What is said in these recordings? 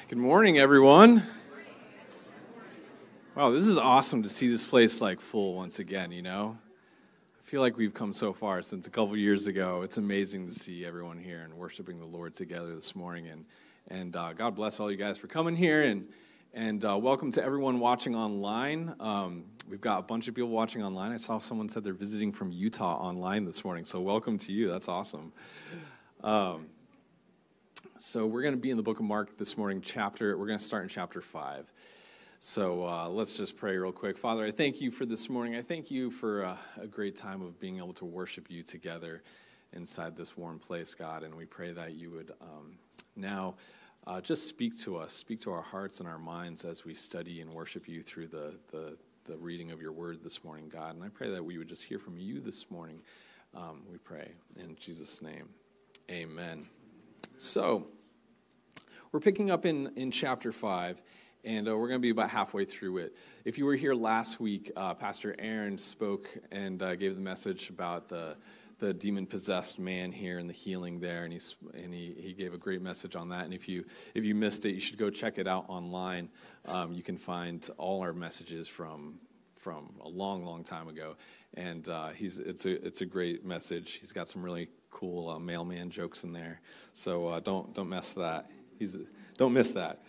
Good morning, everyone. Wow, this is awesome to see this place like full once again, you know? I feel like we've come so far since a couple years ago. It's amazing to see everyone here and worshiping the Lord together this morning. And God bless all you guys for coming here, and welcome to everyone watching online. We've got a bunch of people watching online. I saw someone said they're visiting from Utah online this morning, so welcome to you. That's awesome. So we're going to be in the book of Mark this morning. We're going to start in chapter 5. So let's just pray real quick. Father, I thank you for this morning. I thank you for a great time of being able to worship you together inside this warm place, God. And we pray that you would now just speak to us, speak to our hearts and our minds as we study and worship you through the reading of your word this morning, God. And I pray that we would just hear from you this morning. We pray in Jesus' name. Amen. So, we're picking up in chapter 5, and we're going to be about halfway through it. If you were here last week, Pastor Aaron spoke and gave the message about the demon-possessed man here and the healing there, and he gave a great message on that. And if you missed it, you should go check it out online. You can find all our messages from a long time ago, and it's a great message. He's got some really cool mailman jokes in there, so don't miss that. Don't miss that.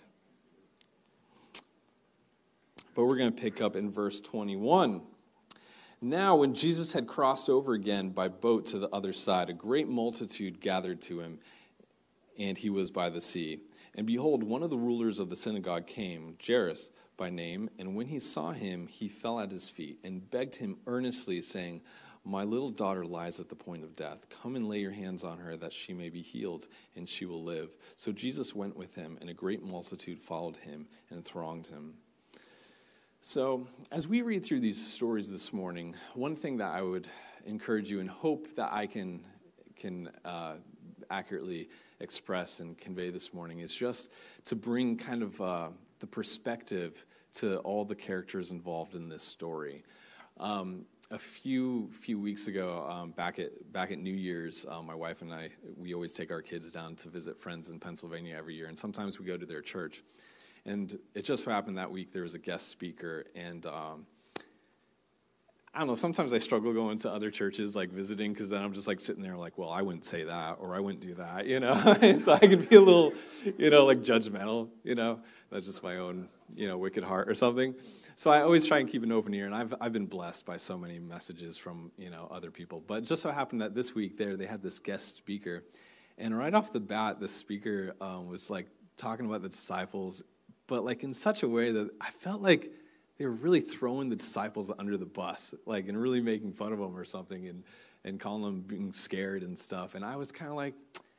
But we're going to pick up in verse 21. Now, when Jesus had crossed over again by boat to the other side, a great multitude gathered to him, and he was by the sea. And behold, one of the rulers of the synagogue came, Jairus by name, and when he saw him, he fell at his feet and begged him earnestly, saying, "My little daughter lies at the point of death. Come and lay your hands on her, that she may be healed, and she will live." So Jesus went with him, and a great multitude followed him and thronged him. So as we read through these stories this morning, one thing that I would encourage you and hope that I can accurately express and convey this morning is just to bring kind of the perspective to all the characters involved in this story. A few weeks ago, back at New Year's, my wife and I, we always take our kids down to visit friends in Pennsylvania every year, and sometimes we go to their church. And it just so happened that week there was a guest speaker, and I don't know, sometimes I struggle going to other churches, like visiting, because then I'm just like sitting there like, well, I wouldn't say that, or I wouldn't do that, you know? So I can be a little, like judgmental, that's just my own, wicked heart or something. So I always try and keep an open ear, and I've been blessed by so many messages from, other people. But it just so happened that this week they had this guest speaker, and right off the bat, the speaker was like talking about the disciples, but like in such a way that I felt like they were really throwing the disciples under the bus, like, and really making fun of them or something, and calling them being scared and stuff. And I was kind of like,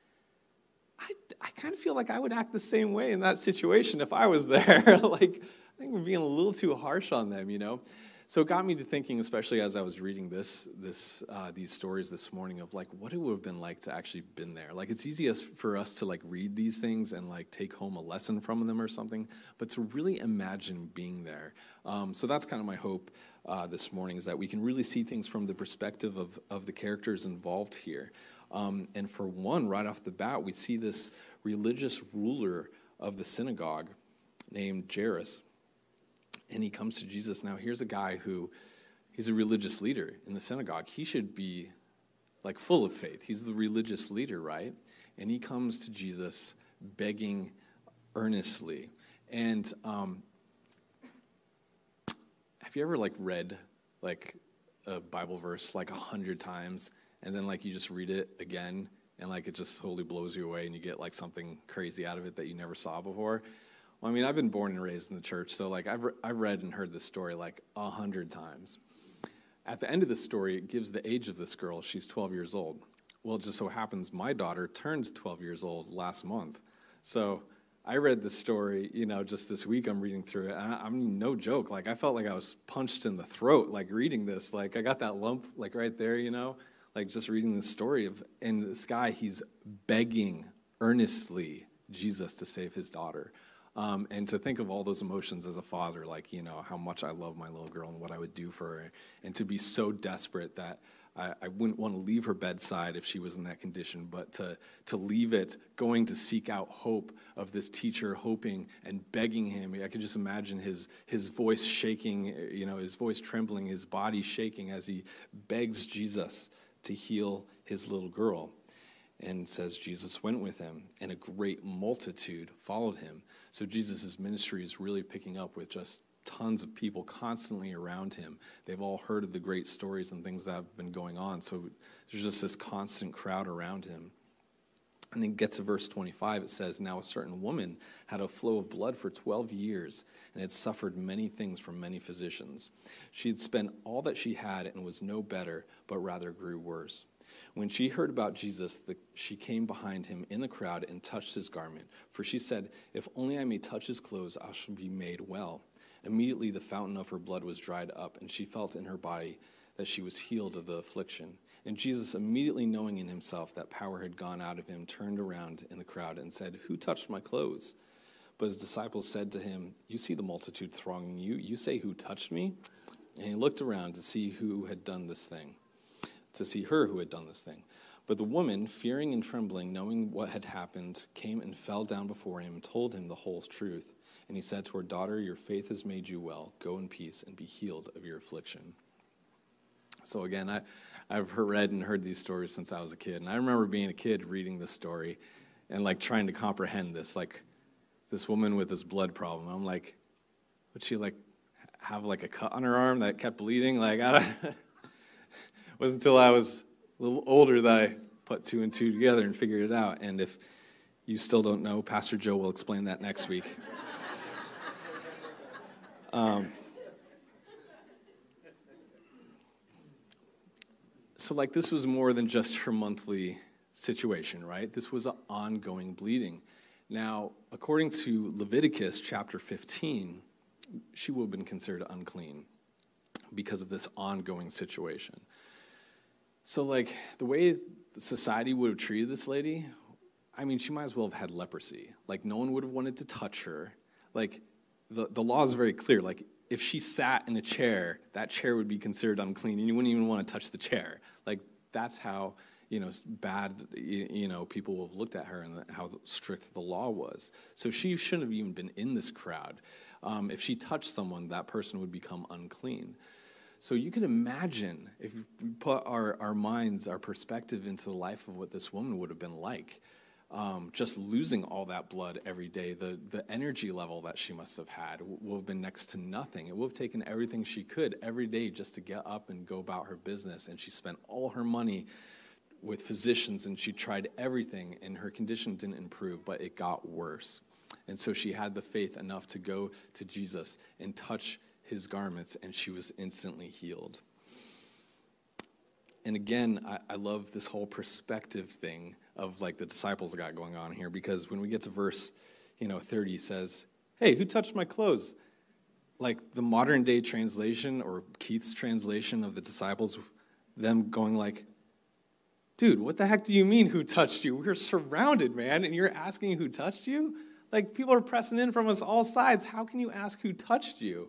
I kind of feel like I would act the same way in that situation if I was there. Like, I think we're being a little too harsh on them, So it got me to thinking, especially as I was reading these stories this morning, of like what it would have been like to actually been there. Like, it's easy for us to like read these things and like take home a lesson from them or something, but to really imagine being there. So that's kind of my hope this morning, is that we can really see things from the perspective of the characters involved here. And for one, right off the bat, we see this religious ruler of the synagogue named Jairus. And he comes to Jesus. Now, here's a guy he's a religious leader in the synagogue. He should be, like, full of faith. He's the religious leader, right? And he comes to Jesus begging earnestly. And have you ever, like, read, like, a Bible verse, like, 100 times, and then, like, you just read it again, and, like, it just totally blows you away, and you get, like, something crazy out of it that you never saw before? Well, I mean, I've been born and raised in the church, so like I've read and heard this story like 100 times. At the end of the story, it gives the age of this girl. She's 12 years old. Well, it just so happens my daughter turned 12 years old last month. So I read this story, just this week. I'm reading through it, and I'm no joke. Like, I felt like I was punched in the throat, like reading this. Like, I got that lump, like right there, like just reading the story and this guy, he's begging earnestly Jesus to save his daughter. And to think of all those emotions as a father, like, how much I love my little girl and what I would do for her, and to be so desperate that I wouldn't want to leave her bedside if she was in that condition, but to leave it, going to seek out hope of this teacher, hoping and begging him. I could just imagine his voice shaking, his voice trembling, his body shaking as he begs Jesus to heal his little girl. And says Jesus went with him, and a great multitude followed him. So Jesus' ministry is really picking up with just tons of people constantly around him. They've all heard of the great stories and things that have been going on. So there's just this constant crowd around him. And then get to verse 25, it says, "Now a certain woman had a flow of blood for 12 years and had suffered many things from many physicians. She had spent all that she had and was no better, but rather grew worse. When she heard about Jesus, she came behind him in the crowd and touched his garment. For she said, 'If only I may touch his clothes, I shall be made well.' Immediately the fountain of her blood was dried up, and she felt in her body that she was healed of the affliction. And Jesus, immediately knowing in himself that power had gone out of him, turned around in the crowd and said, 'Who touched my clothes?' But his disciples said to him, 'You see the multitude thronging you. You say, "Who touched me?"' And he looked around to see who had done this thing, to see her who had done this thing. But the woman, fearing and trembling, knowing what had happened, came and fell down before him and told him the whole truth. And he said to her, 'Daughter, your faith has made you well. Go in peace and be healed of your affliction.'" So again, I've read and heard these stories since I was a kid. And I remember being a kid reading this story and like trying to comprehend this, like this woman with this blood problem. I'm like, would she like have like a cut on her arm that kept bleeding? Like, it wasn't until I was a little older that I put two and two together and figured it out. And if you still don't know, Pastor Joe will explain that next week. So like this was more than just her monthly situation, right? This was an ongoing bleeding. Now, according to Leviticus chapter 15, she would have been considered unclean because of this ongoing situation. So like the way society would have treated this lady, I mean, she might as well have had leprosy. Like no one would have wanted to touch her. Like the law is very clear. Like if she sat in a chair, that chair would be considered unclean, and you wouldn't even want to touch the chair. Like that's how bad people will have looked at her and how strict the law was. So she shouldn't have even been in this crowd. If she touched someone, that person would become unclean. So you can imagine if we put our minds, our perspective into the life of what this woman would have been like. Just losing all that blood every day, the energy level that she must have had will have been next to nothing. It would have taken everything she could every day just to get up and go about her business. And she spent all her money with physicians, and she tried everything, and her condition didn't improve, but it got worse. And so she had the faith enough to go to Jesus and touch his garments, and she was instantly healed. And again, I love this whole perspective thing of like the disciples got going on here, because when we get to verse 30, it says, "Hey, who touched my clothes?" Like the modern day translation or Keith's translation of the disciples, them going like, "Dude, what the heck do you mean who touched you? We're surrounded, man, and you're asking who touched you? Like people are pressing in from us all sides. How can you ask who touched you?"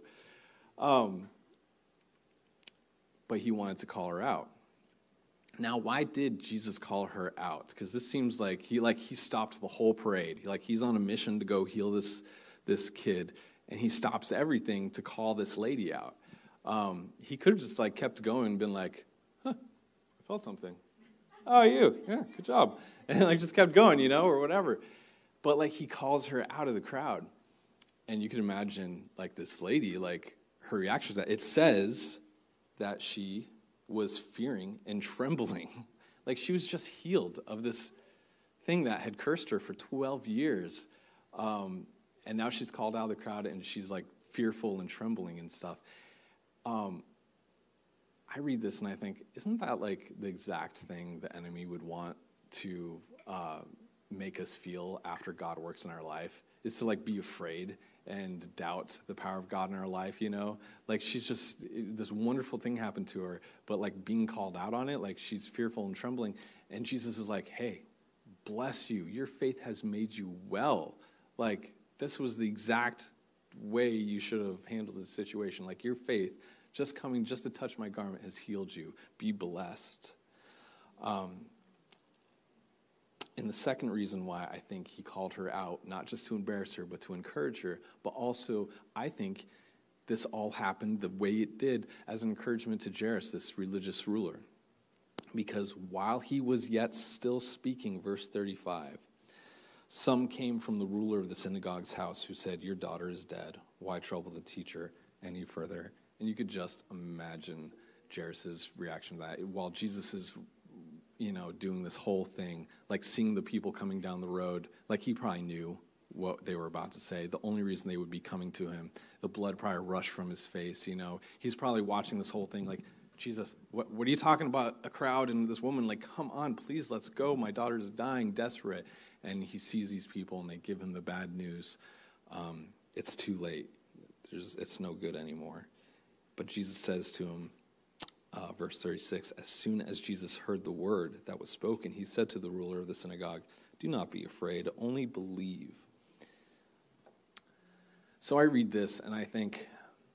But he wanted to call her out. Now, why did Jesus call her out? Because this seems like he stopped the whole parade. He's on a mission to go heal this kid, and he stops everything to call this lady out. He could have just kept going and been like, "Huh, I felt something. Oh, you? Yeah, good job." And just kept going, or whatever. But he calls her out of the crowd, and you can imagine this lady, her reaction to that. It says that she was fearing and trembling. She was just healed of this thing that had cursed her for 12 years. And now she's called out of the crowd, and she's fearful and trembling and stuff. I read this and I think, isn't that the exact thing the enemy would want to make us feel after God works in our life? Is to be afraid and doubt the power of God in our life, she's just, this wonderful thing happened to her, but being called out on it, she's fearful and trembling. And Jesus is like, "Hey, bless you. Your faith has made you well." This was the exact way you should have handled the situation. Your faith Just coming, just to touch my garment has healed you. Be blessed. And the second reason why I think he called her out, not just to embarrass her, but to encourage her, but also I think this all happened the way it did as an encouragement to Jairus, this religious ruler. Because while he was yet still speaking, verse 35, some came from the ruler of the synagogue's house who said, "Your daughter is dead. Why trouble the teacher any further?" And you could just imagine Jairus' reaction to that. While Jesus is doing this whole thing, like seeing the people coming down the road, like he probably knew what they were about to say. The only reason they would be coming to him, the blood probably rushed from his face, He's probably watching this whole thing like, Jesus, what are you talking about? A crowd and this woman, like, come on, please, let's go. My daughter is dying, desperate. And he sees these people and they give him the bad news. It's too late. It's no good anymore. But Jesus says to him, verse 36, as soon as Jesus heard the word that was spoken, he said to the ruler of the synagogue, "Do not be afraid, only believe." So I read this and I think,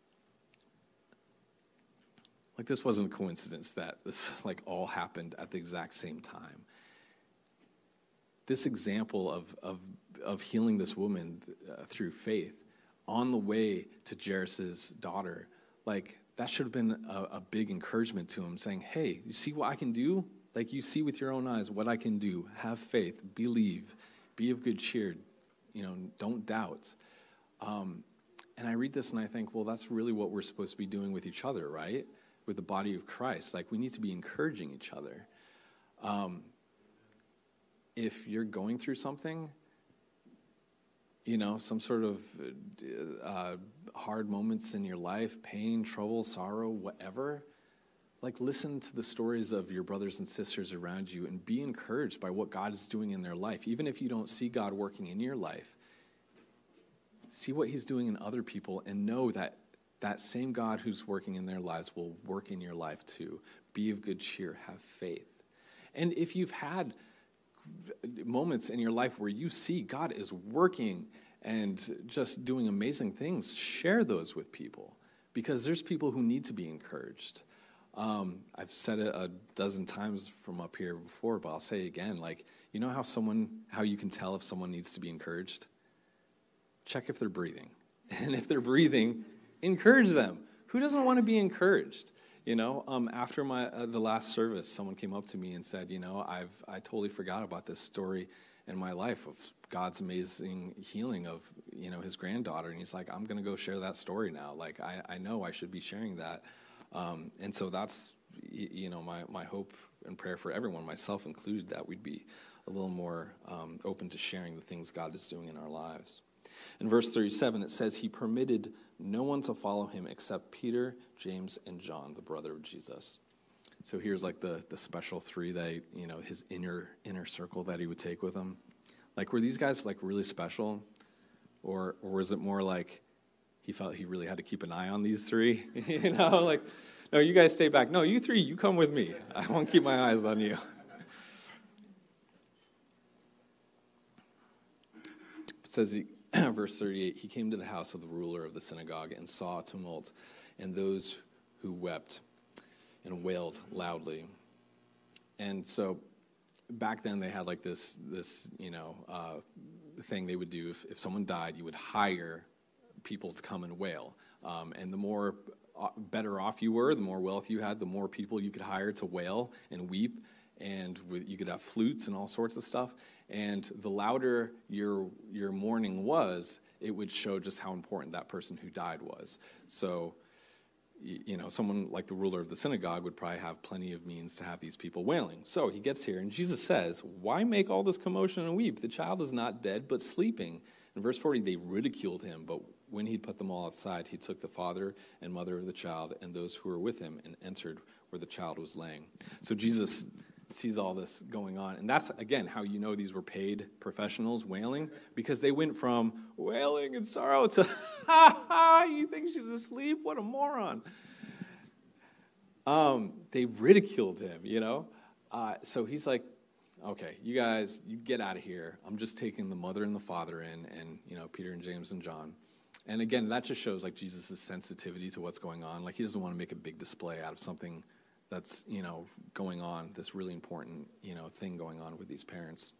like, this wasn't a coincidence that this all happened at the exact same time. This example of healing this woman through faith on the way to Jairus' daughter, that should have been a big encouragement to him, saying, hey, you see what I can do? You see with your own eyes what I can do. Have faith, believe, be of good cheer, don't doubt. And I read this and I think, well, that's really what we're supposed to be doing with each other, right? With the body of Christ. We need to be encouraging each other. If you're going through something, some sort of hard moments in your life, pain, trouble, sorrow, whatever, listen to the stories of your brothers and sisters around you and be encouraged by what God is doing in their life. Even if you don't see God working in your life, see what he's doing in other people and know that same God who's working in their lives will work in your life too. Be of good cheer, have faith. And if you've had moments in your life where you see God is working and just doing amazing things, share those with people, because there's people who need to be encouraged. I've said it a dozen times from up here before, but I'll say it again. How you can tell if someone needs to be encouraged? Check if they're breathing. And if they're breathing, encourage them. Who doesn't want to be encouraged? After the last service, someone came up to me and said, I totally forgot about this story in my life of God's amazing healing of, his granddaughter. And he's like, I'm going to go share that story now. I know I should be sharing that. And so that's, my hope and prayer for everyone, myself included, that we'd be a little more open to sharing the things God is doing in our lives. In verse 37, it says, he permitted no one to follow him except Peter, James, and John, the brother of Jesus. So here's the special three that, his inner circle that he would take with him. Were these guys really special? Or was it more he felt he really had to keep an eye on these three? No, you guys stay back. No, you three, you come with me. I won't keep my eyes on you. It says, verse 38, he came to the house of the ruler of the synagogue and saw a tumult and those who wept and wailed loudly. And so back then they had this thing they would do. If someone died, you would hire people to come and wail. And the more better off you were, the more wealth you had, the more people you could hire to wail and weep. And you could have flutes and all sorts of stuff. And the louder your mourning was, it would show just how important that person who died was. So, someone like the ruler of the synagogue would probably have plenty of means to have these people wailing. So he gets here, and Jesus says, why make all this commotion and weep? The child is not dead, but sleeping. In verse 40, they ridiculed him, but when he'd put them all outside, he took the father and mother of the child and those who were with him and entered where the child was laying. So Jesus sees all this going on. And that's, again, how you know these were paid professionals wailing, because they went from wailing in sorrow to, ha ha, you think she's asleep? What a moron. They ridiculed him, So he's like, okay, you guys, you get out of here. I'm just taking the mother and the father in, and, Peter and James and John. And again, that just shows like Jesus' sensitivity to what's going on. Like he doesn't want to make a big display out of something that's, going on, this really important, thing going on with these parents.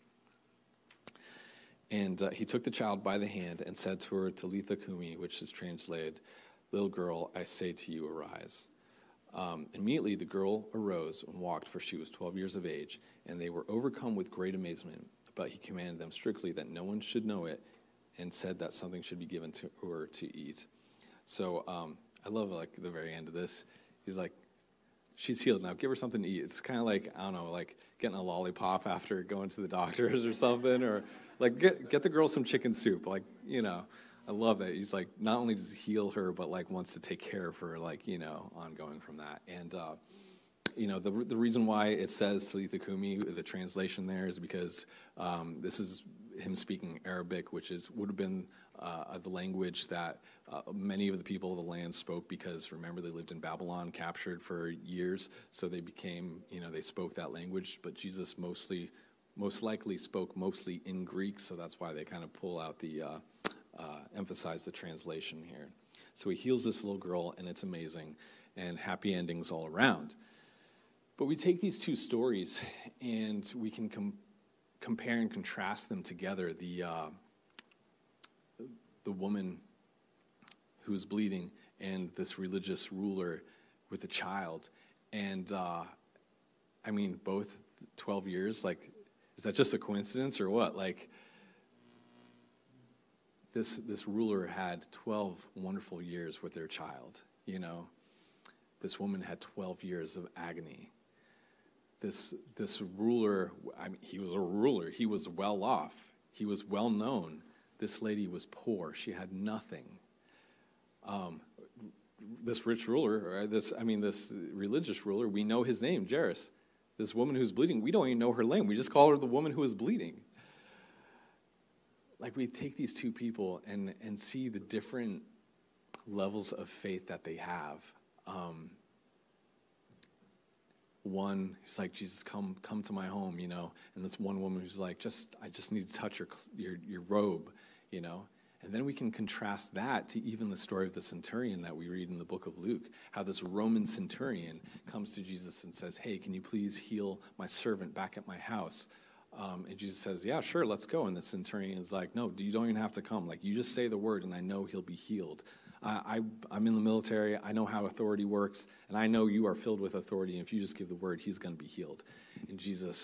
And he took the child by the hand and said to her, Talitha Kumi, which is translated, little girl, I say to you, arise. Immediately the girl arose and walked, for she was 12 years of age, and they were overcome with great amazement. But he commanded them strictly that no one should know it, and said that something should be given to her to eat. So I love like the very end of this. He's like, she's healed now. Give her something to eat. It's kind of like, I don't know, like getting a lollipop after going to the doctors or something, or like get the girl some chicken soup. Like, I love that. He's like, not only does he heal her, but like wants to take care of her, like, ongoing from that. And, the reason why it says Talitha Kumi, the translation there, is because this is him speaking Arabic, which would have been the language that many of the people of the land spoke, because remember, they lived in Babylon, captured for years, so they became, they spoke that language. But Jesus most likely spoke mostly in Greek, so that's why they kind of pull out the emphasize the translation here. So he heals this little girl, and it's amazing, and happy endings all around. But we take these two stories, and we can compare and contrast them together. The woman who was bleeding and this religious ruler with a child. And, both 12 years, like, is that just a coincidence or what? Like, this ruler had 12 wonderful years with their child, This woman had 12 years of agony. This ruler, he was a ruler. He was well off. He was well known. This lady was poor. She had nothing. This rich ruler, this religious ruler, we know his name, Jairus. This woman who's bleeding, we don't even know her name. We just call her the woman who is bleeding. Like, we take these two people and see the different levels of faith that they have. One who's like, Jesus, come to my home, and this one woman who's like, I just need to touch your robe, And then we can contrast that to even the story of the centurion that we read in the book of Luke, how this Roman centurion comes to Jesus and says, hey, can you please heal my servant back at my house? And Jesus says, yeah, sure, let's go. And the centurion is like, no, you don't even have to come. Like, you just say the word, and I know he'll be healed. I'm in the military. I know how authority works, and I know you are filled with authority. And if you just give the word, he's going to be healed. And Jesus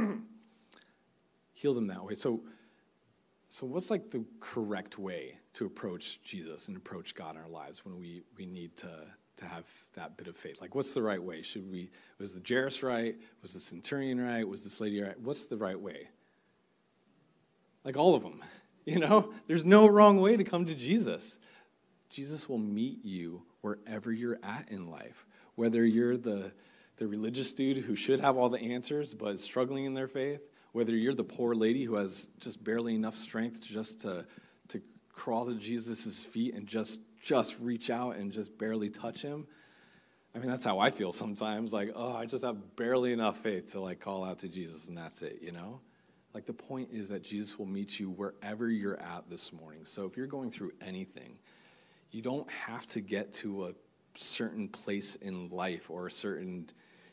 healed him that way. So what's like the correct way to approach Jesus and approach God in our lives when we need to have that bit of faith? Like, what's the right way? Was the Jairus right? Was the centurion right? Was this lady right? What's the right way? Like, all of them, There's no wrong way to come to Jesus. Jesus will meet you wherever you're at in life, whether you're the religious dude who should have all the answers but is struggling in their faith, whether you're the poor lady who has just barely enough strength just to crawl to Jesus' feet and just reach out and just barely touch him. That's how I feel sometimes. Like, I just have barely enough faith to like call out to Jesus, and that's it, Like, the point is that Jesus will meet you wherever you're at this morning. So if you're going through anything, you don't have to get to a certain place in life or a certain,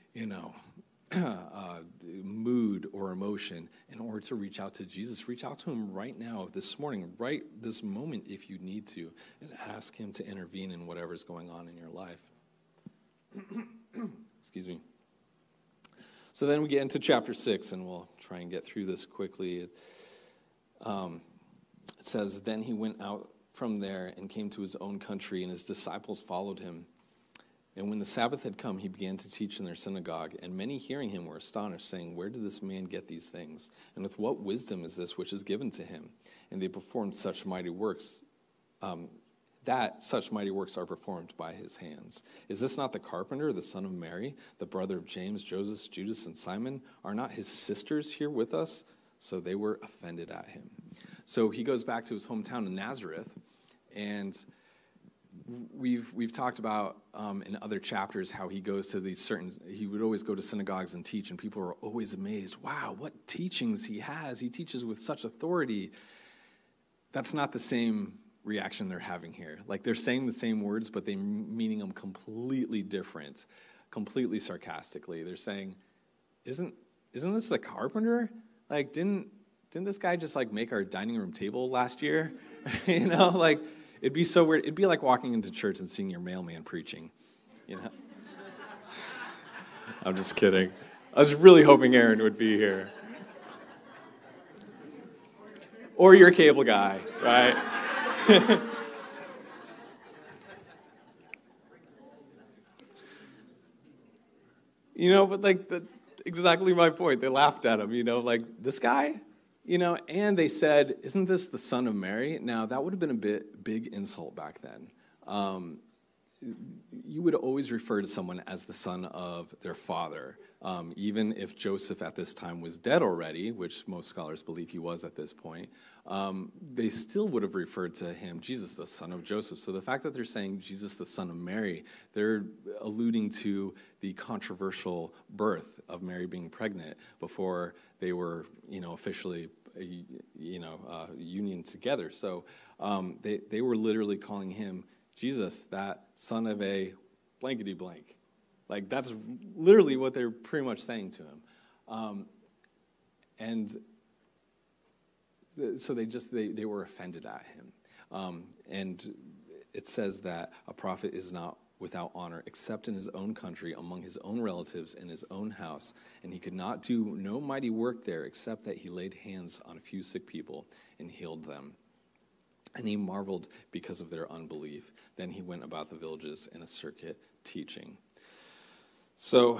mood or emotion in order to reach out to Jesus. Reach out to him right now, this morning, right this moment if you need to, and ask him to intervene in whatever's going on in your life. Excuse me. So then we get into chapter 6, and we'll try and get through this quickly. It says, then he went out from there and came to his own country, and his disciples followed him. And when the Sabbath had come, he began to teach in their synagogue, and many hearing him were astonished, saying, where did this man get these things? And with what wisdom is this which is given to him? And they performed such mighty works, such mighty works are performed by his hands. Is this not the carpenter, the son of Mary, the brother of James, Joseph, Judas, and Simon? Are not his sisters here with us? So they were offended at him. So he goes back to his hometown in Nazareth, and we've talked about in other chapters how he goes to he would always go to synagogues and teach, and people are always amazed. Wow, what teachings he has. He teaches with such authority. That's not the same reaction they're having here. Like they're saying the same words, but they're meaning them completely different, completely sarcastically. They're saying, isn't this the carpenter? Like, didn't this guy just like make our dining room table last year? Like it'd be so weird. It'd be like walking into church and seeing your mailman preaching, I'm just kidding. I was really hoping Aaron would be here. Or your cable guy, right? But like exactly my point. They laughed at him, like this guy, and they said, "Isn't this the son of Mary?" Now that would have been a big insult back then. You would always refer to someone as the son of their father, even if Joseph at this time was dead already, which most scholars believe he was at this point. They still would have referred to him, Jesus, the son of Joseph. So the fact that they're saying Jesus, the son of Mary, they're alluding to the controversial birth of Mary being pregnant before they were, officially, union together. So they were literally calling him Jesus, that son of a blankety blank. Like that's literally what they're pretty much saying to him. And so they were offended at him. And it says that a prophet is not without honor except in his own country, among his own relatives, in his own house. And he could not do no mighty work there except that he laid hands on a few sick people and healed them. And he marveled because of their unbelief. Then he went about the villages in a circuit teaching. So,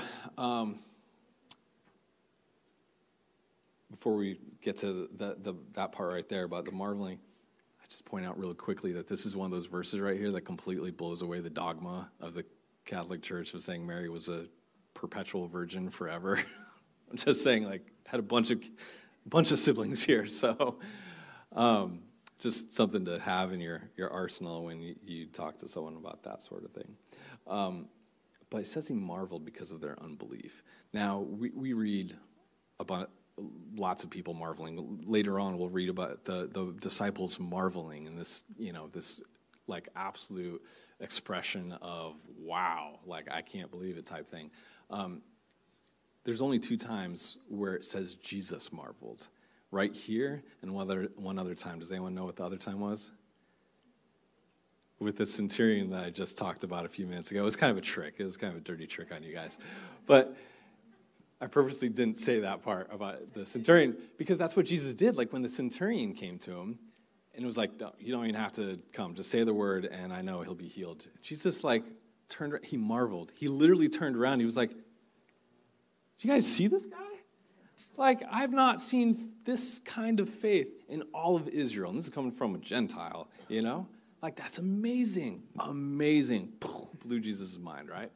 before we get to that part right there about the marveling, I just point out really quickly that this is one of those verses right here that completely blows away the dogma of the Catholic Church of saying Mary was a perpetual virgin forever. I'm just saying, like, had a bunch of siblings here, so. Just something to have in your arsenal when you talk to someone about that sort of thing. But it says he marveled because of their unbelief. Now, we read about lots of people marveling. Later on, we'll read about the disciples marveling and this, this like absolute expression of wow, like I can't believe it type thing. There's only 2 times where it says Jesus marveled. Right here, and one other time. Does anyone know what the other time was? With the centurion that I just talked about a few minutes ago. It was kind of a trick. It was kind of a dirty trick on you guys. But I purposely didn't say that part about the centurion because that's what Jesus did. Like when the centurion came to him, and it was like, no, you don't even have to come. Just say the word, and I know he'll be healed. Jesus, he marveled. He literally turned around. He was like, "Do you guys see this guy? Like, I've not seen this kind of faith in all of Israel." And this is coming from a Gentile, Like, that's amazing. Amazing. Blew Jesus' mind, right?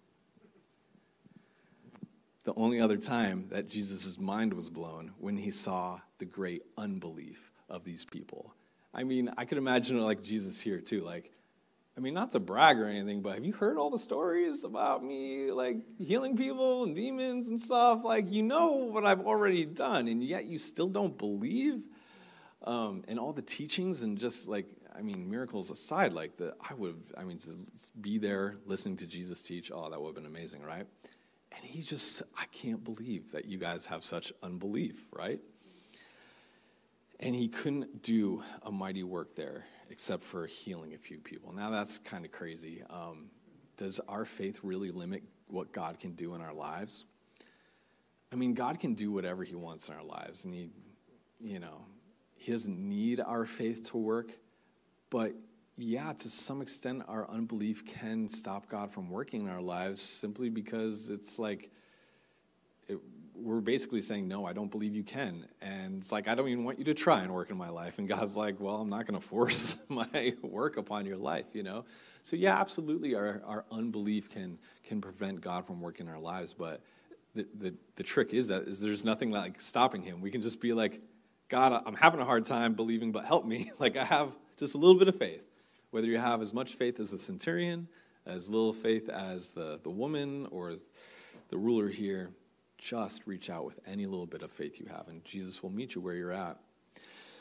The only other time that Jesus' mind was blown when he saw the great unbelief of these people. I mean, I could imagine like Jesus here too. Like, I mean, not to brag or anything, but have you heard all the stories about me, like, healing people and demons and stuff? Like, you know what I've already done, and yet you still don't believe? And all the teachings and just, like, I mean, miracles aside, like, to be there listening to Jesus teach, that would have been amazing, right? And he just, I can't believe that you guys have such unbelief, right? And he couldn't do a mighty work there except for healing a few people. Now that's kind of crazy. Does our faith really limit what God can do in our lives? I mean, God can do whatever he wants in our lives. And he doesn't need our faith to work. But yeah, to some extent, our unbelief can stop God from working in our lives simply because it's like, we're basically saying, no, I don't believe you can. And it's like, I don't even want you to try and work in my life. And God's like, well, I'm not going to force my work upon your life, So yeah, absolutely, our unbelief can prevent God from working in our lives. But the trick is there's nothing like stopping him. We can just be like, God, I'm having a hard time believing, but help me. Like I have just a little bit of faith. Whether you have as much faith as the centurion, as little faith as the woman or the ruler here, just reach out with any little bit of faith you have, and Jesus will meet you where you're at.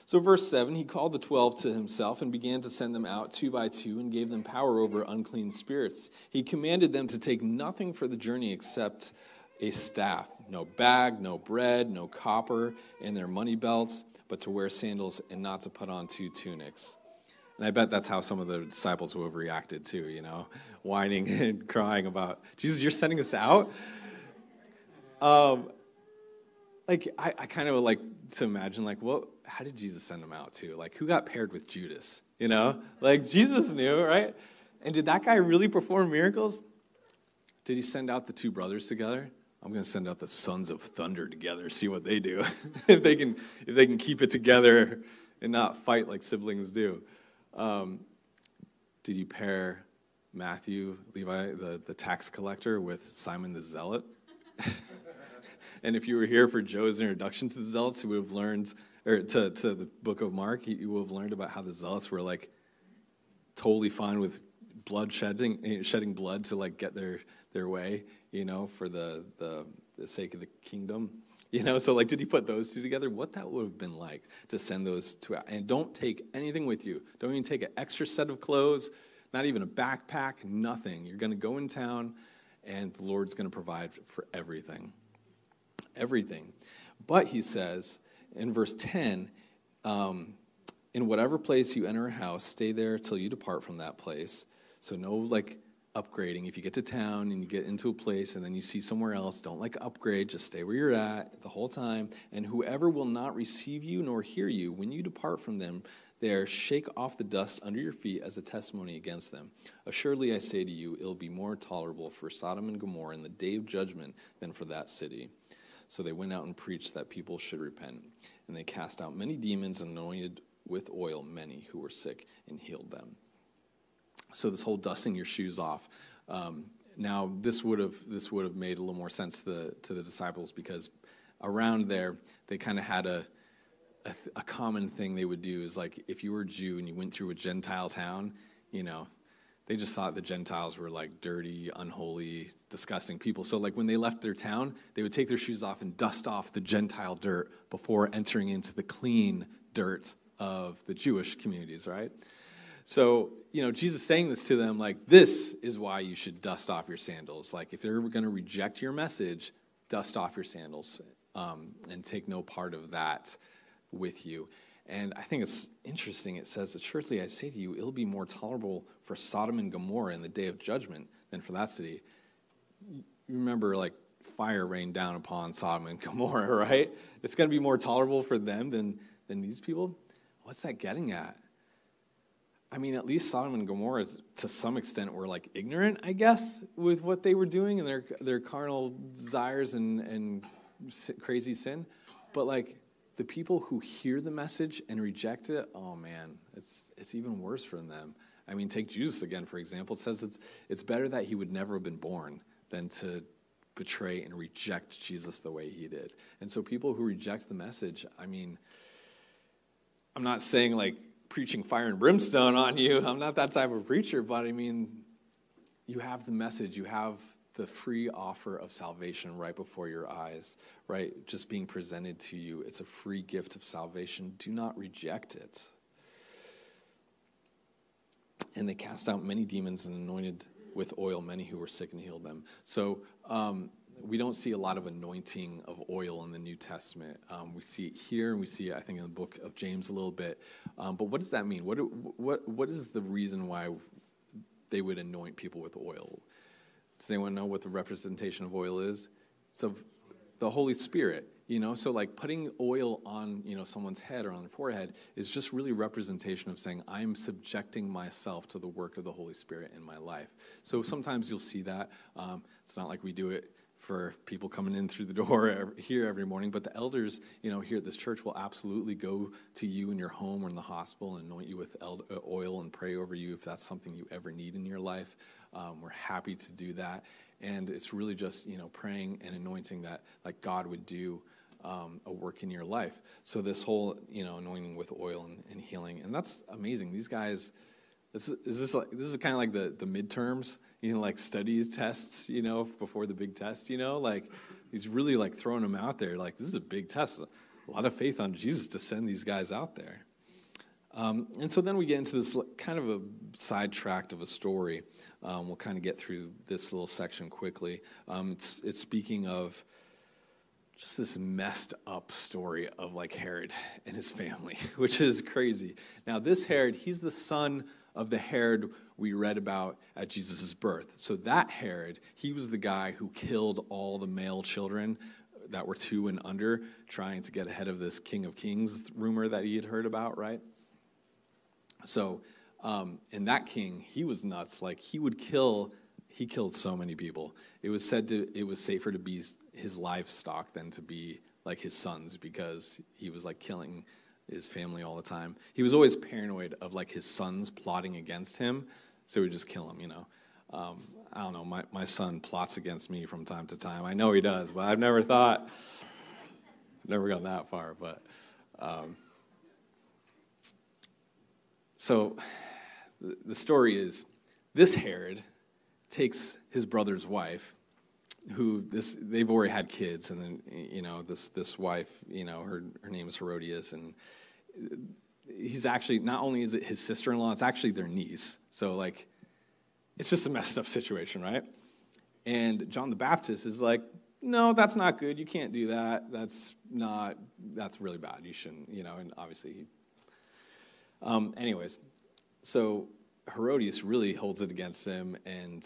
So verse 7, he called the 12 to himself and began to send them out 2 by 2 and gave them power over unclean spirits. He commanded them to take nothing for the journey except a staff, no bag, no bread, no copper in their money belts, but to wear sandals and not to put on 2 tunics. And I bet that's how some of the disciples will have reacted too, whining and crying about, Jesus, you're sending us out? I kind of like to imagine, how did Jesus send them out to? Who got paired with Judas? Jesus knew, right? And did that guy really perform miracles? Did he send out the 2 brothers together? I'm going to send out the sons of thunder together, see what they do. if they can keep it together and not fight like siblings do. Did you pair Matthew, Levi, the tax collector, with Simon the Zealot? And if you were here for Joe's introduction to the Zealots, you would have learned, or to the book of Mark, you would have learned about how the Zealots were totally fine with shedding blood to get their way, for the sake of the kingdom. So did he put those 2 together? What that would have been like to send those 2 out. And don't take anything with you. Don't even take an extra set of clothes, not even a backpack, nothing. You're going to go in town, and the Lord's going to provide for everything. Everything. But he says in verse 10, in whatever place you enter a house, stay there till you depart from that place. So no upgrading. If you get to town and you get into a place and then you see somewhere else, don't upgrade, just stay where you're at the whole time. And whoever will not receive you nor hear you, when you depart from them, there shake off the dust under your feet as a testimony against them. Assuredly I say to you, it'll be more tolerable for Sodom and Gomorrah in the day of judgment than for that city. So they went out and preached that people should repent. And they cast out many demons and anointed with oil many who were sick and healed them. So this whole dusting your shoes off. Now this would have made a little more sense to the disciples, because around there they kind of had a common thing they would do is if you were a Jew and you went through a Gentile town, they just thought the Gentiles were dirty, unholy, disgusting people. So when they left their town, they would take their shoes off and dust off the Gentile dirt before entering into the clean dirt of the Jewish communities, right? So, Jesus saying this to them, this is why you should dust off your sandals. If they're going to reject your message, dust off your sandals and take no part of that with you. And I think it's interesting. It says, assuredly I say to you, it'll be more tolerable for Sodom and Gomorrah in the day of judgment than for that city. You remember, fire rained down upon Sodom and Gomorrah, right? It's going to be more tolerable for them than these people? What's that getting at? I mean, at least Sodom and Gomorrah, to some extent, were ignorant, I guess, with what they were doing and their carnal desires and crazy sin. But the people who hear the message and reject it, oh man, it's even worse for them. I mean, take Judas again, for example. It says it's better that he would never have been born than to betray and reject Jesus the way he did. And so people who reject the message, I mean, I'm not saying preaching fire and brimstone on you. I'm not that type of preacher, but I mean, you have the message, you have the free offer of salvation right before your eyes, right? Just being presented to you. It's a free gift of salvation. Do not reject it. And they cast out many demons and anointed with oil many who were sick and healed them. So we don't see a lot of anointing of oil in the New Testament. We see it here, and we see it, I think, in the book of James a little bit. But what does that mean? What is the reason why they would anoint people with oil? Does anyone know what the representation of oil is? It's of the Holy Spirit, So putting oil on, someone's head or on their forehead is just really representation of saying, I'm subjecting myself to the work of the Holy Spirit in my life. So sometimes you'll see that. It's not like we do it for people coming in through the door here every morning, but the elders, here at this church will absolutely go to you in your home or in the hospital and anoint you with oil and pray over you if that's something you ever need in your life. We're happy to do that, and it's really just praying and anointing that God would do a work in your life. So this whole anointing with oil and healing, and that's amazing. These guys. This is kind of like the midterms, study tests, before the big test, He's really throwing them out there. This is a big test. a lot of faith on Jesus to send these guys out there. And so then we get into this kind of a sidetracked of a story. We'll kind of get through this little section quickly. It's speaking of just this messed up story of like Herod and his family, which is crazy. Now this Herod, he's the son of the Herod we read about at Jesus' birth. So that Herod, he was the guy who killed all the male children that were 2 and under, trying to get ahead of this King of Kings rumor that he had heard about, right? So, and that king, he was nuts. Like, he killed so many people. It was said it was safer to be his livestock than to be like his sons, because he was like killing his family all the time. He was always paranoid of like his sons plotting against him, so he would just kill him, I don't know, my son plots against me from time to time. I know he does, but I've never gone that far, but... So the story is, this Herod takes his brother's wife, they've already had kids, and then this wife, her name is Herodias, and he's actually, not only is it his sister-in-law, it's actually their niece. So like, it's just a messed up situation, right? And John the Baptist is like, no, that's not good. You can't do that. That's really bad. You shouldn't, and obviously anyways, so Herodias really holds it against him, and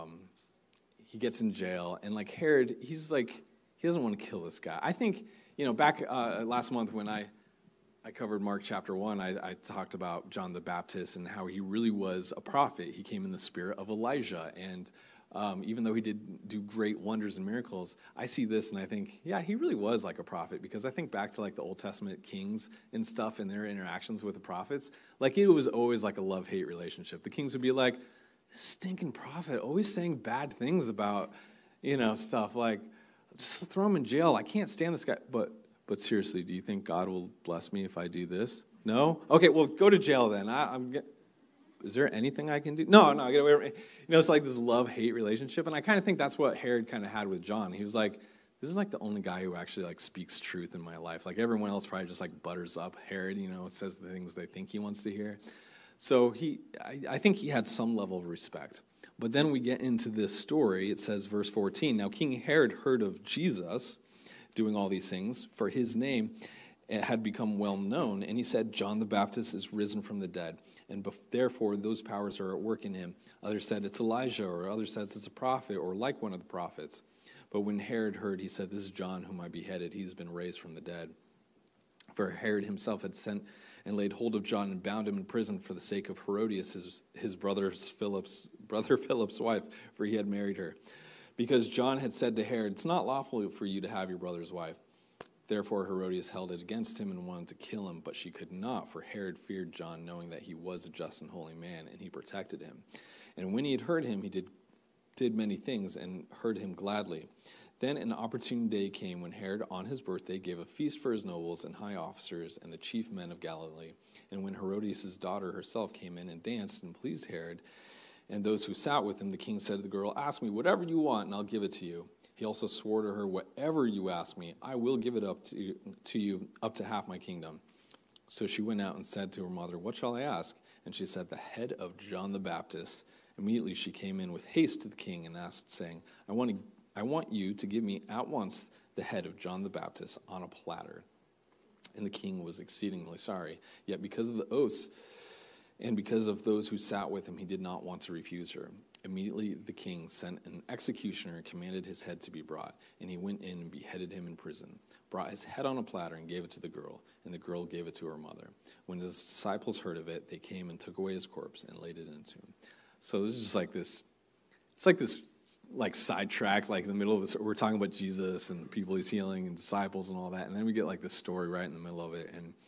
he gets in jail. And like Herod, he's like, he doesn't want to kill this guy. I think, back last month when I covered Mark chapter 1, I talked about John the Baptist and how he really was a prophet. He came in the spirit of Elijah, and even though he did do great wonders and miracles, I see this and I think, yeah, he really was like a prophet, because I think back to like the Old Testament kings and stuff and their interactions with the prophets. Like, it was always like a love-hate relationship. The kings would be like, this stinking prophet always saying bad things about, stuff. Like, just throw him in jail. I can't stand this guy. But seriously, do you think God will bless me if I do this? No? Okay, well, go to jail then. Is there anything I can do? No, get away from me. It's like this love-hate relationship. And I kind of think that's what Herod kind of had with John. He was like, this is like the only guy who actually like speaks truth in my life. Like, everyone else probably just like butters up Herod, says the things they think he wants to hear. So I think he had some level of respect. But then we get into this story. It says, verse 14, now King Herod heard of Jesus doing all these things, for his name had become well known, and he said, John the Baptist is risen from the dead, and therefore those powers are at work in him. Others said it's Elijah, or others said it's a prophet, or like one of the prophets. But when Herod heard, he said, this is John whom I beheaded. He's been raised from the dead. For Herod himself had sent and laid hold of John and bound him in prison for the sake of Herodias, his brother Philip's wife, for he had married her. Because John had said to Herod, it's not lawful for you to have your brother's wife. Therefore Herodias held it against him and wanted to kill him, but she could not, for Herod feared John, knowing that he was a just and holy man, and he protected him. And when he had heard him, he did many things and heard him gladly. Then an opportune day came when Herod, on his birthday, gave a feast for his nobles and high officers and the chief men of Galilee. And when Herodias' daughter herself came in and danced and pleased Herod and those who sat with him, the king said to the girl, ask me whatever you want, and I'll give it to you. He also swore to her, whatever you ask me, I will give it up to you, up to half my kingdom. So she went out and said to her mother, what shall I ask? And she said, the head of John the Baptist. Immediately she came in with haste to the king and asked, saying, I want you to give me at once the head of John the Baptist on a platter. And the king was exceedingly sorry. Yet because of the oaths and because of those who sat with him, he did not want to refuse her. Immediately the king sent an executioner and commanded his head to be brought. And he went in and beheaded him in prison, brought his head on a platter and gave it to the girl. And the girl gave it to her mother. When his disciples heard of it, they came and took away his corpse and laid it into him. So this is just like this, it's like this like sidetrack, like in the middle of this, we're talking about Jesus and the people he's healing and disciples and all that. And then we get like this story right in the middle of it. And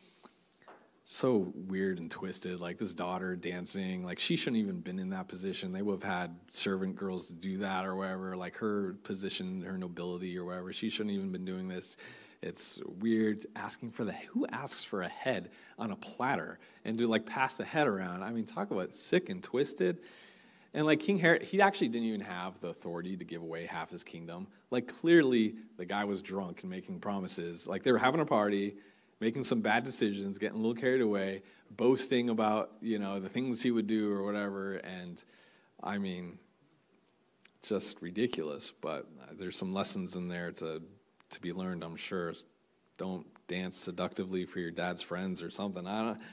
so weird and twisted, like this daughter dancing, like she shouldn't even been in that position. They would have had servant girls to do that or whatever, like her position, her nobility or whatever. She shouldn't even been doing this. It's weird asking for who asks for a head on a platter and to like pass the head around? I mean, talk about sick and twisted. And like King Herod, he actually didn't even have the authority to give away half his kingdom. Like clearly the guy was drunk and making promises. Like they were having a party, making some bad decisions, getting a little carried away, boasting about, the things he would do or whatever. And I mean, just ridiculous. But there's some lessons in there to be learned, I'm sure. Don't dance seductively for your dad's friends or something. I don't.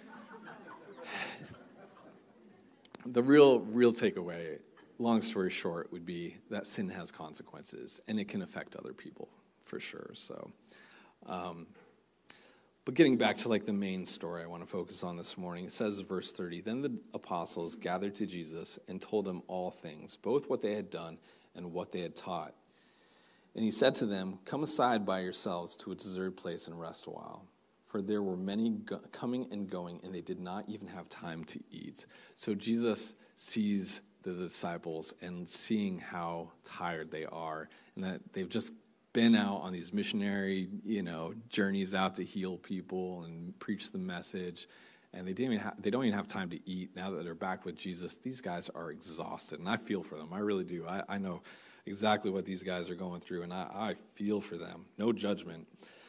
The real takeaway, long story short, would be that sin has consequences, and it can affect other people, for sure. So, but getting back to like the main story I want to focus on this morning, it says, verse 30, then the apostles gathered to Jesus and told him all things, both what they had done and what they had taught. And he said to them, come aside by yourselves to a deserted place and rest a while. For there were many coming and going, and they did not even have time to eat. So Jesus sees the disciples and seeing how tired they are, and that they've just been out on these missionary, journeys out to heal people and preach the message, and they don't even have time to eat. Now that they're back with Jesus, these guys are exhausted, and I feel for them. I really do. I know exactly what these guys are going through, and I feel for them. No judgment.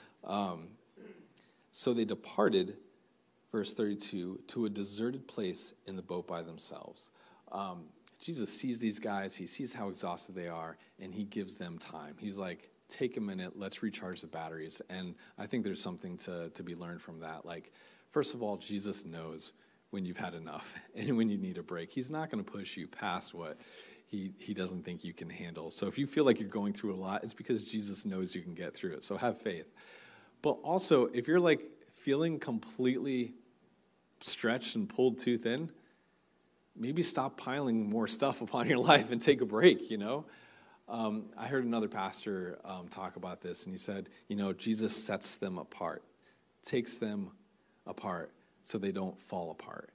So they departed, verse 32, to a deserted place in the boat by themselves. Jesus sees these guys, he sees how exhausted they are, and he gives them time. He's like, take a minute, let's recharge the batteries. And I think there's something to be learned from that. Like, first of all, Jesus knows when you've had enough and when you need a break. He's not going to push you past what he doesn't think you can handle. So if you feel like you're going through a lot, it's because Jesus knows you can get through it. So have faith. But also, if you're like feeling completely stretched and pulled too thin, maybe stop piling more stuff upon your life and take a break, I heard another pastor talk about this, and he said, Jesus sets them apart, takes them apart so they don't fall apart,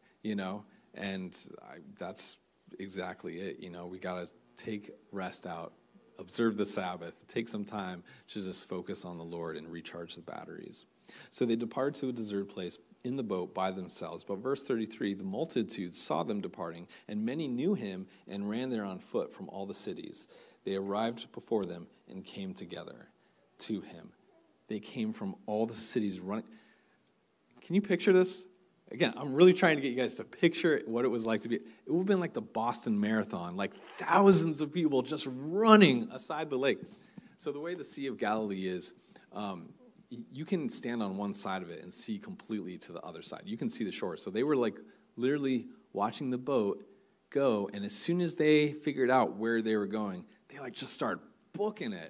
and that's exactly it. We got to take rest out, observe the Sabbath, take some time to just focus on the Lord and recharge the batteries. So they departed to a deserted place in the boat by themselves. But verse 33, the multitude saw them departing, and many knew him and ran there on foot from all the cities. They arrived before them and came together to him. They came from all the cities running. Can you picture this? Again, I'm really trying to get you guys to picture what it was like to be. It would have been like the Boston Marathon, like thousands of people just running aside the lake. So the way the Sea of Galilee is, you can stand on one side of it and see completely to the other side. You can see the shore. So they were like literally watching the boat go, and as soon as they figured out where they were going, they like just started booking it.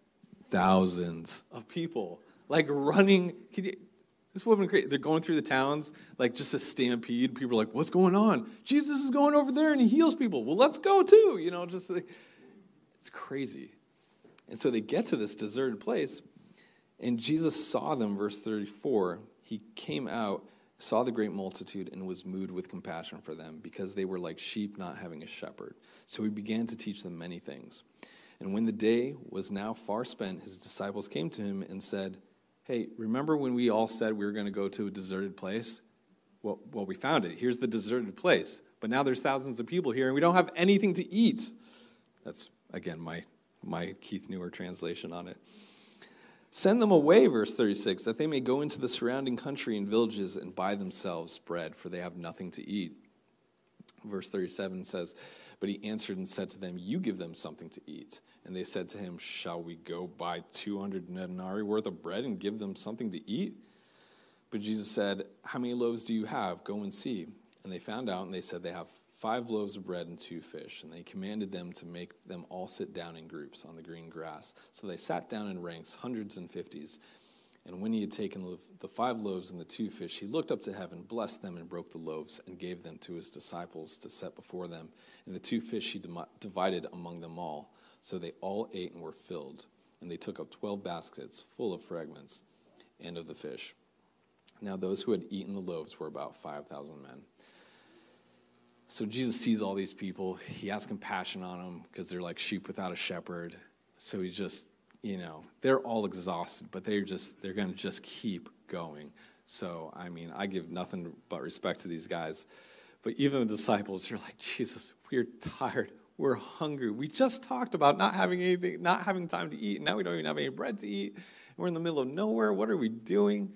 Thousands of people like running. This would have been crazy. They're going through the towns, like just a stampede. People are like, what's going on? Jesus is going over there and he heals people. Well, let's go too. Just like, it's crazy. And so they get to this deserted place, and Jesus saw them, verse 34. He came out, saw the great multitude, and was moved with compassion for them, because they were like sheep not having a shepherd. So he began to teach them many things. And when the day was now far spent, his disciples came to him and said, hey, remember when we all said we were going to go to a deserted place? Well, we found it. Here's the deserted place. But now there's thousands of people here, and we don't have anything to eat. That's, again, my Keith Newer translation on it. Send them away, verse 36, that they may go into the surrounding country and villages and buy themselves bread, for they have nothing to eat. Verse 37 says, but he answered and said to them, you give them something to eat. And they said to him, shall we go buy 200 denarii worth of bread and give them something to eat? But Jesus said, how many loaves do you have? Go and see. And they found out, and they said they have 5 loaves of bread and 2 fish. And they commanded them to make them all sit down in groups on the green grass. So they sat down in ranks, hundreds and fifties. And when he had taken the 5 loaves and the 2 fish, he looked up to heaven, blessed them, and broke the loaves, and gave them to his disciples to set before them. And the 2 fish he divided among them all. So they all ate and were filled. And they took up 12 baskets full of fragments and of the fish. Now those who had eaten the loaves were about 5,000 men. So Jesus sees all these people. He has compassion on them because they're like sheep without a shepherd. So he's just, they're all exhausted, but they're going to just keep going. So, I give nothing but respect to these guys. But even the disciples are like, Jesus, we're tired. We're hungry. We just talked about not having anything, not having time to eat. And now we don't even have any bread to eat. We're in the middle of nowhere. What are we doing?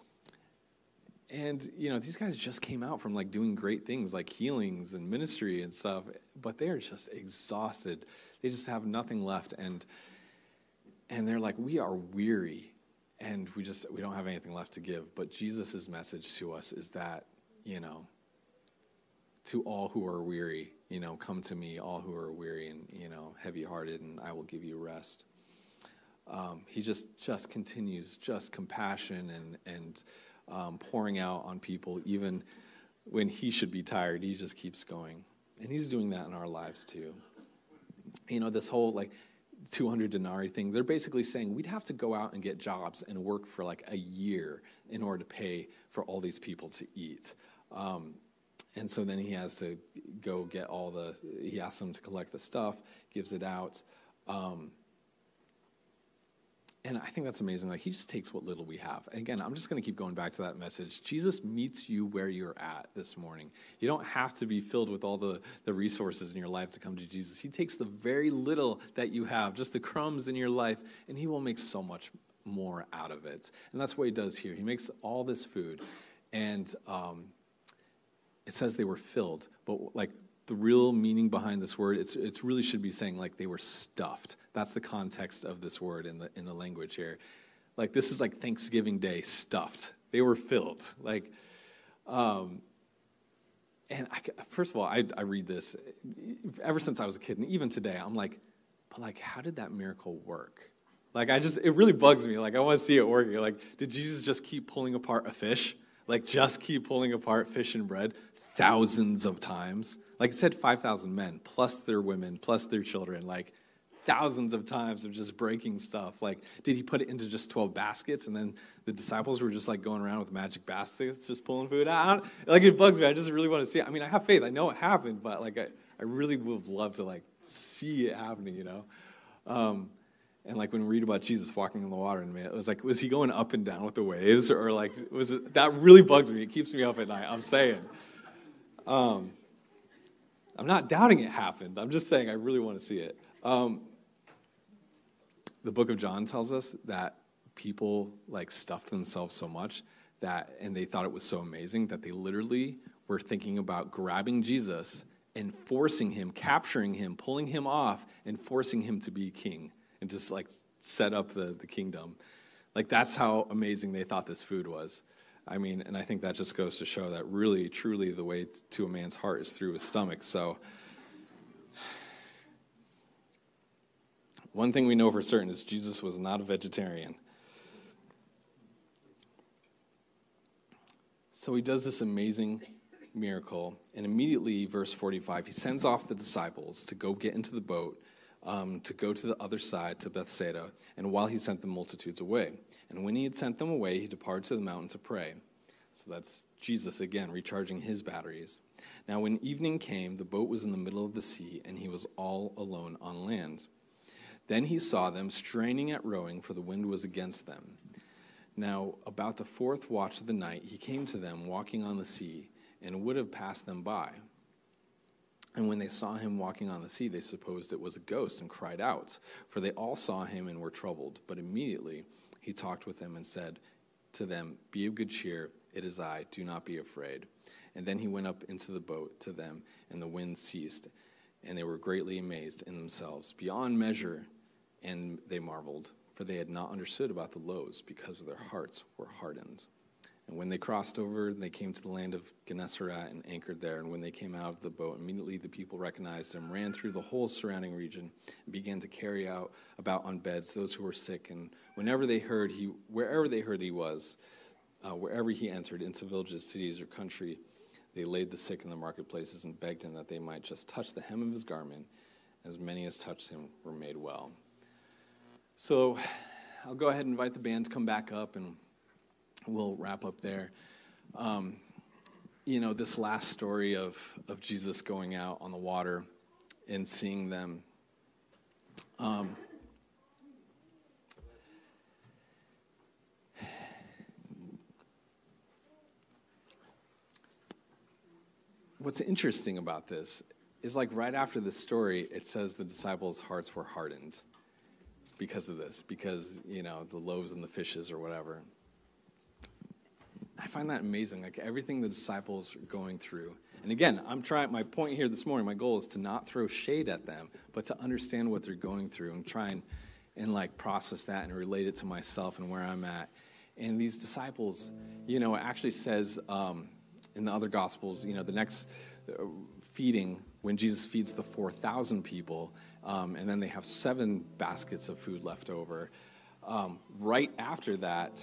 And, these guys just came out from like doing great things like healings and ministry and stuff, but they're just exhausted. They just have nothing left. And they're like, we are weary and we don't have anything left to give. But Jesus' message to us is that, to all who are weary, come to me, all who are weary and, heavy-hearted, and I will give you rest. He just continues, just compassion and pouring out on people, even when he should be tired. He just keeps going. And he's doing that in our lives too. This whole 200 denarii thing, they're basically saying we'd have to go out and get jobs and work for a year in order to pay for all these people to eat. And so then he has to go get he asks them to collect the stuff, gives it out. And I think that's amazing. He just takes what little we have. And again, I'm just going to keep going back to that message. Jesus meets you where you're at this morning. You don't have to be filled with all the resources in your life to come to Jesus. He takes the very little that you have, just the crumbs in your life, and he will make so much more out of it. And that's what he does here. He makes all this food. And it says they were filled, but the real meaning behind this word, it's really should be saying they were stuffed. That's the context of this word in the language here. This is Thanksgiving Day stuffed. They were filled. First of all, I read this ever since I was a kid, and even today, I'm but how did that miracle work? It really bugs me. I want to see it working. Did Jesus just keep pulling apart a fish? Just keep pulling apart fish and bread thousands of times? It said 5,000 men, plus their women, plus their children, thousands of times of just breaking stuff. Did he put it into just 12 baskets, and then the disciples were just going around with magic baskets, just pulling food out? It bugs me. I just really want to see it. I mean, I have faith. I know it happened, but I really would love to see it happening, And when we read about Jesus walking on the water, and it was was he going up and down with the waves, or was it? That really bugs me. It keeps me up at night. I'm saying. I'm not doubting it happened. I'm just saying I really want to see it. The book of John tells us that people stuffed themselves so much and they thought it was so amazing that they literally were thinking about grabbing Jesus and forcing him, capturing him, pulling him off, and forcing him to be king and just set up the kingdom. That's how amazing they thought this food was. I mean, and I think that just goes to show that really, truly, the way to a man's heart is through his stomach. So, one thing we know for certain is Jesus was not a vegetarian. So he does this amazing miracle, and immediately, verse 45, he sends off the disciples to go get into the boat, to go to the other side, to Bethsaida, and while he sent the multitudes away. And when he had sent them away, he departed to the mountain to pray. So that's Jesus, again, recharging his batteries. Now, when evening came, the boat was in the middle of the sea, and he was all alone on land. Then he saw them straining at rowing, for the wind was against them. Now, about the fourth watch of the night, he came to them walking on the sea, and would have passed them by. And when they saw him walking on the sea, they supposed it was a ghost and cried out, for they all saw him and were troubled. But immediately he talked with them and said to them, "Be of good cheer, it is I, do not be afraid." And then he went up into the boat to them, and the wind ceased, and they were greatly amazed in themselves beyond measure, and they marveled, for they had not understood about the loaves, because their hearts were hardened. And when they crossed over, they came to the land of Gennesaret and anchored there. And when they came out of the boat, immediately the people recognized him, ran through the whole surrounding region, and began to carry out about on beds those who were sick. And wherever they heard he was, wherever he entered, into villages, cities, or country, they laid the sick in the marketplaces and begged him that they might just touch the hem of his garment. As many as touched him were made well. So I'll go ahead and invite the band to come back up, and we'll wrap up there. This last story of Jesus going out on the water and seeing them. what's interesting about this is like right after the story, it says the disciples' hearts were hardened because of this, because, the loaves and the fishes or whatever. I find that amazing, like everything the disciples are going through. And again, my point here this morning, my goal is to not throw shade at them, but to understand what they're going through and try and like process that and relate it to myself and where I'm at. And these disciples, it actually says in the other Gospels, the next feeding, when Jesus feeds the 4,000 people, and then they have 7 baskets of food left over. Right after that,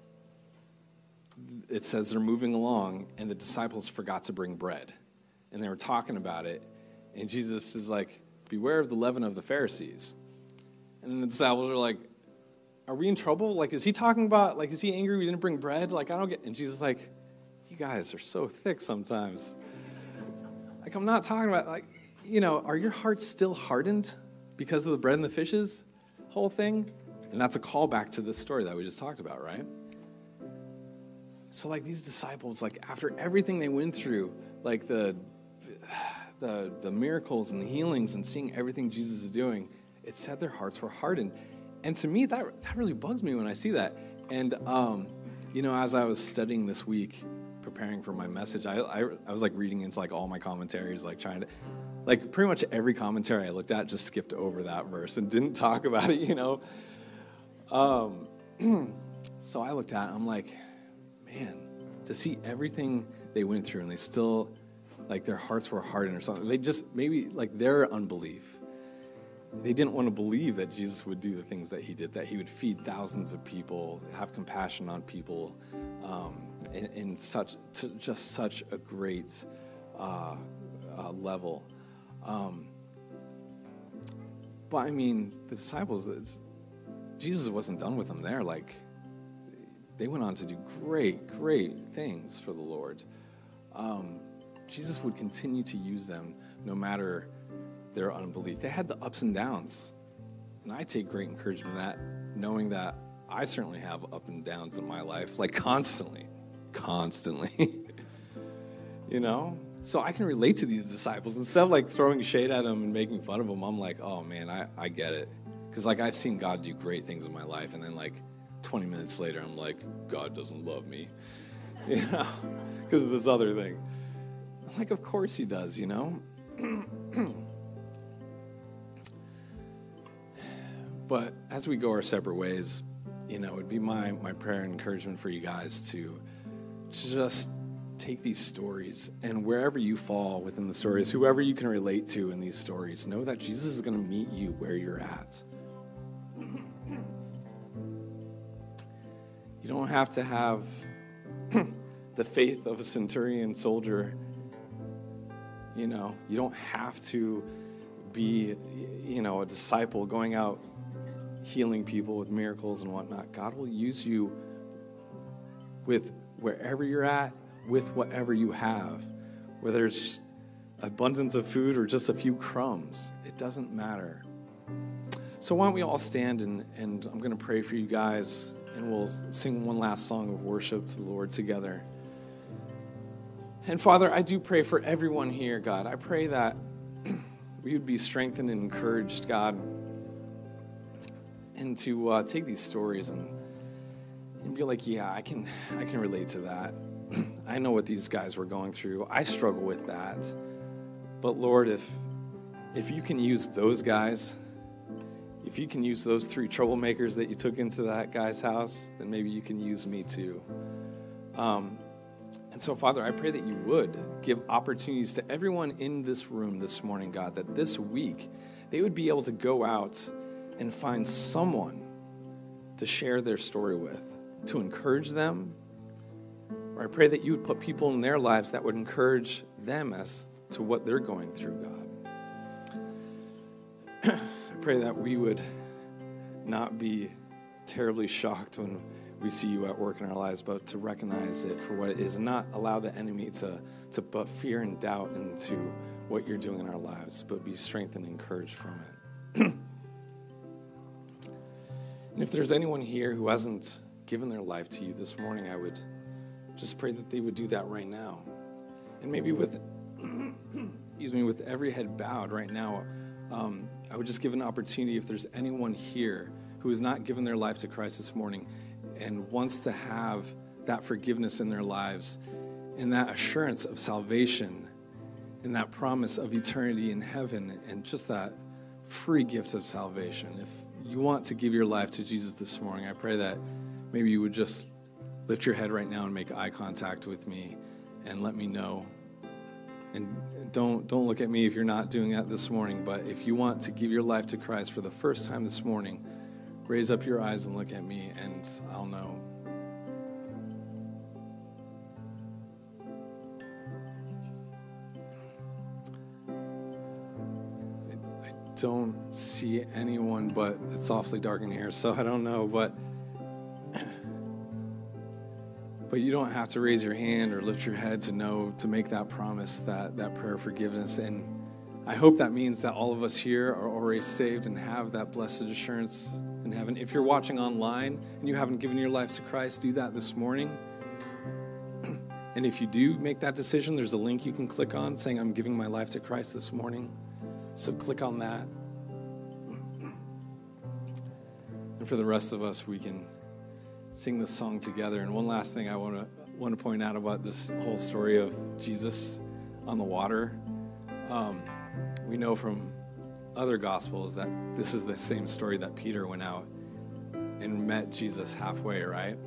it says they're moving along, and the disciples forgot to bring bread. And they were talking about it, and Jesus is like, beware of the leaven of the Pharisees. And then the disciples are like, are we in trouble? Like, is he talking about, like, is he angry we didn't bring bread? Like, I don't get, and Jesus is like, you guys are so thick sometimes. Like, I'm not talking about, like, are your hearts still hardened because of the bread and the fishes whole thing? And that's a callback to this story that we just talked about, right? So, like, these disciples, like, after everything they went through, like the miracles and the healings and seeing everything Jesus is doing, it said their hearts were hardened. And to me, that really bugs me when I see that. And, as I was studying this week, preparing for my message, I was, like, reading into, like, all my commentaries, like, trying to, like, pretty much every commentary I looked at just skipped over that verse and didn't talk about it, So I looked at it, I'm like, man, to see everything they went through and they still, like, their hearts were hardened or something. They just, maybe, like, their unbelief. They didn't want to believe that Jesus would do the things that he did, that he would feed thousands of people, have compassion on people, in such a great level. But, I mean, the disciples, Jesus wasn't done with them there. Like, they went on to do great, great things for the Lord. Jesus would continue to use them no matter their unbelief. They had the ups and downs. And I take great encouragement in that, knowing that I certainly have up and downs in my life, like constantly. So I can relate to these disciples. Instead of like throwing shade at them and making fun of them, I'm like, oh man, I get it. Because like I've seen God do great things in my life, and then like 20 minutes later, I'm like, God doesn't love me, because of this other thing. I'm like, of course he does, But as we go our separate ways, it'd be my prayer and encouragement for you guys to just take these stories, and wherever you fall within the stories, whoever you can relate to in these stories, know that Jesus is going to meet you where you're at. You don't have to have the faith of a centurion soldier. You don't have to be, a disciple going out healing people with miracles and whatnot. God will use you with wherever you're at, with whatever you have, whether it's abundance of food or just a few crumbs. It doesn't matter. So why don't we all stand, and I'm going to pray for you guys, and we'll sing one last song of worship to the Lord together. And Father, I do pray for everyone here, God. I pray that we would be strengthened and encouraged, God, and to take these stories and be like, yeah, I can relate to that. I know what these guys were going through. I struggle with that. But Lord, if you can use those guys, if you can use those 3 troublemakers that you took into that guy's house, then maybe you can use me too. And so, Father, I pray that you would give opportunities to everyone in this room this morning, God, that this week they would be able to go out and find someone to share their story with, to encourage them. Or I pray that you would put people in their lives that would encourage them as to what they're going through, God. I pray that we would not be terribly shocked when we see you at work in our lives, but to recognize it for what it is and not allow the enemy to put fear and doubt into what you're doing in our lives, but be strengthened and encouraged from it. And if there's anyone here who hasn't given their life to you this morning, I would just pray that they would do that right now. And maybe with excuse me, with every head bowed right now, I would just give an opportunity if there's anyone here who has not given their life to Christ this morning and wants to have that forgiveness in their lives and that assurance of salvation and that promise of eternity in heaven and just that free gift of salvation. If you want to give your life to Jesus this morning, I pray that maybe you would just lift your head right now and make eye contact with me and let me know. And don't look at me if you're not doing that this morning, but if you want to give your life to Christ for the first time this morning, raise up your eyes and look at me and I'll know. I don't see anyone, but it's awfully dark in here, so I don't know, but you don't have to raise your hand or lift your head to make that promise, that prayer of forgiveness. And I hope that means that all of us here are already saved and have that blessed assurance in heaven. If you're watching online and you haven't given your life to Christ, do that this morning. And if you do make that decision, there's a link you can click on saying, I'm giving my life to Christ this morning. So click on that. And for the rest of us, we can sing this song together. And one last thing I want to point out about this whole story of Jesus on the water. We know from other Gospels that this is the same story that Peter went out and met Jesus halfway, right?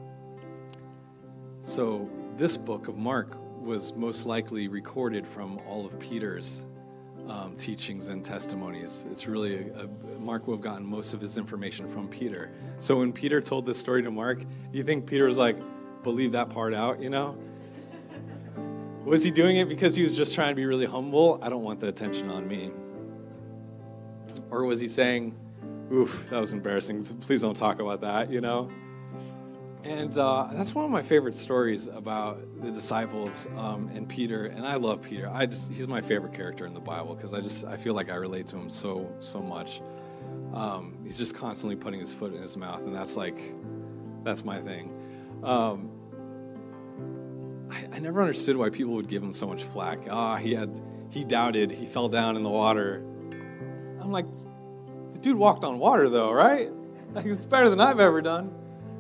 So this book of Mark was most likely recorded from all of Peter's teachings and testimonies. It's really, Mark would have gotten most of his information from Peter. So when Peter told this story to Mark, you think Peter was like, believe that part out, you know? Was he doing it because he was just trying to be really humble? I don't want the attention on me. Or was he saying, oof, that was embarrassing. Please don't talk about that, you know? And that's one of my favorite stories about the disciples and Peter. And I love Peter. He's my favorite character in the Bible because I feel like I relate to him so much. He's just constantly putting his foot in his mouth, and that's my thing. I never understood why people would give him so much flack. He doubted, he fell down in the water. I'm like, the dude walked on water though, right? Like, it's better than I've ever done.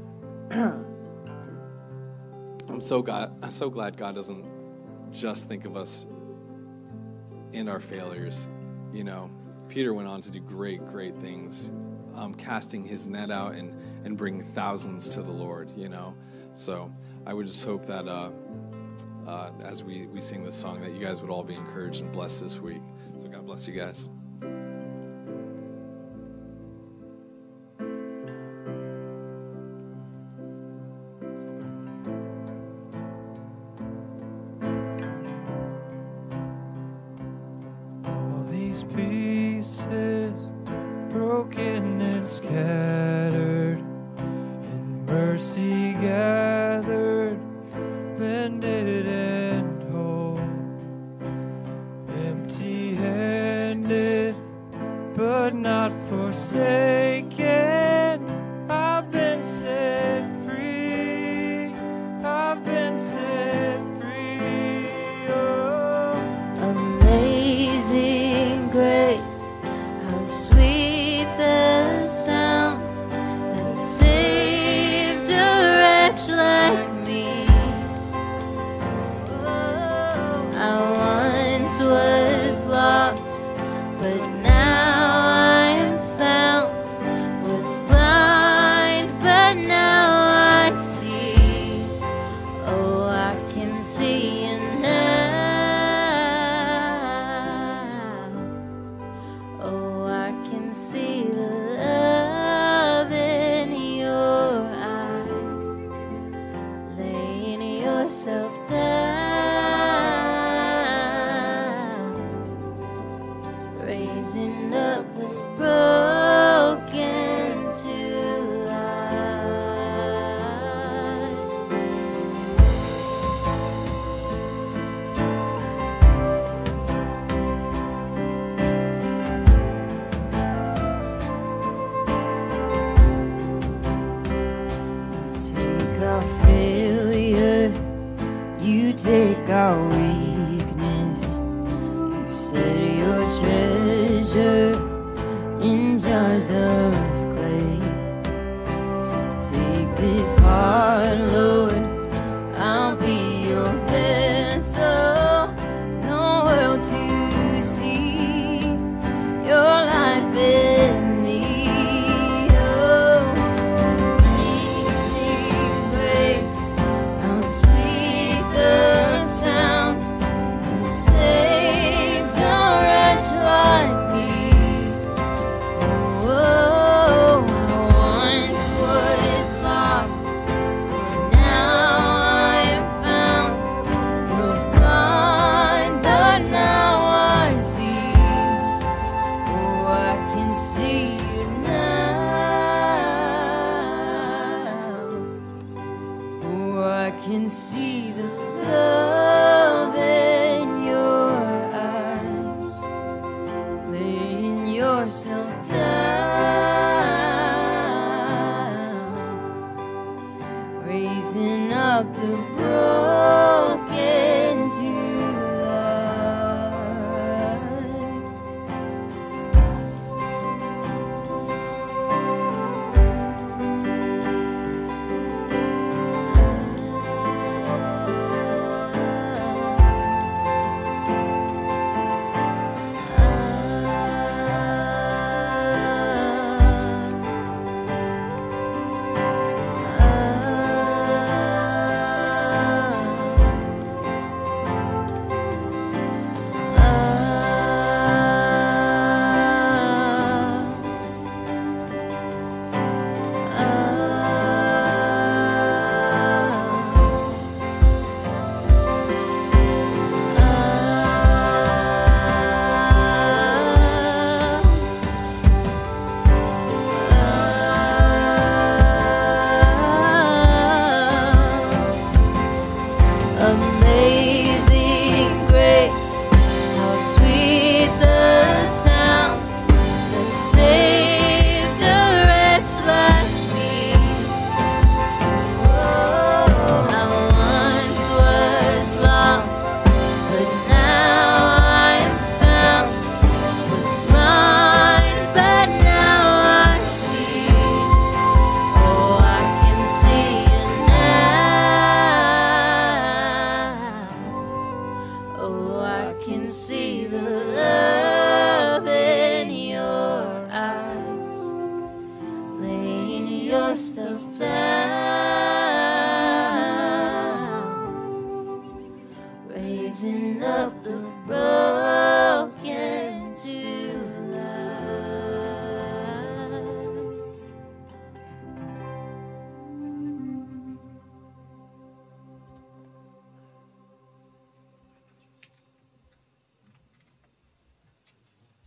I'm so glad God doesn't just think of us in our failures. You know, Peter went on to do great things, casting his net out and bringing thousands to the Lord, you know. So I would just hope that as we sing this song, that you guys would all be encouraged and blessed this week. So God bless you guys. Pieces broken and scattered, in mercy gathered, mended and whole, empty-handed but not forsaken. I've been set free, I've been set free. Oh, amazing grace, how sweet the sound that saved a wretch like me. I once was lost, but now I am found, was to